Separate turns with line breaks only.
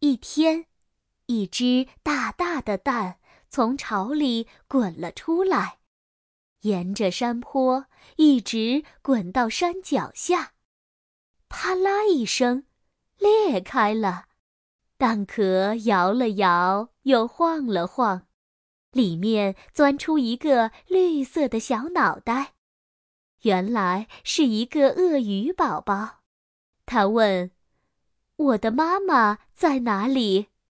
一天，一只大大的蛋从巢里滚了出来，沿着山坡一直滚到山脚下，啪啦一声，裂开了。蛋壳摇了摇，又晃了晃，里面钻出一个绿色的小脑袋。原来是一个鳄鱼宝宝。他问：“我的妈妈在哪里？”